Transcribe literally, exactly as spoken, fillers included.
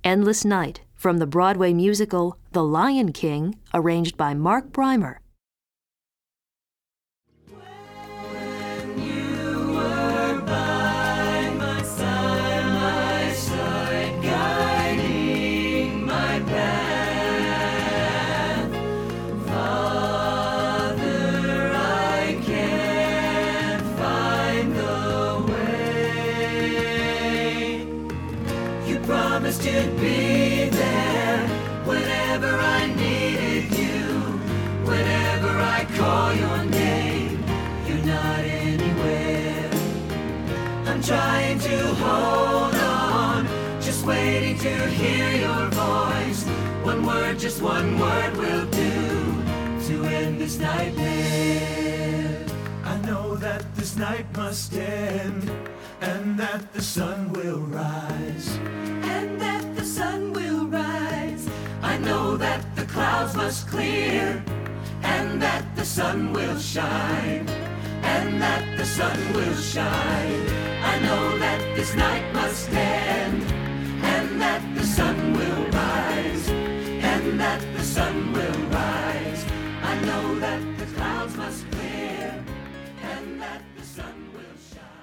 Endless Night from the Broadway musical The Lion King, arranged by Mark Breimer. Promised you'd be there whenever I needed you. Whenever I call your name, you're not anywhere. I'm trying to hold on, just waiting to hear your voice. One word, just one word will do to end this nightmare. I know that this night must end, and that the sun will rise. And that the sun will rise. I know that the clouds must clear, and that the sun will shine. And that the sun will shine. I know that this night must end, and that the sun will rise. And that the sun will rise. I know that the clouds must clear, and that the sun will shine.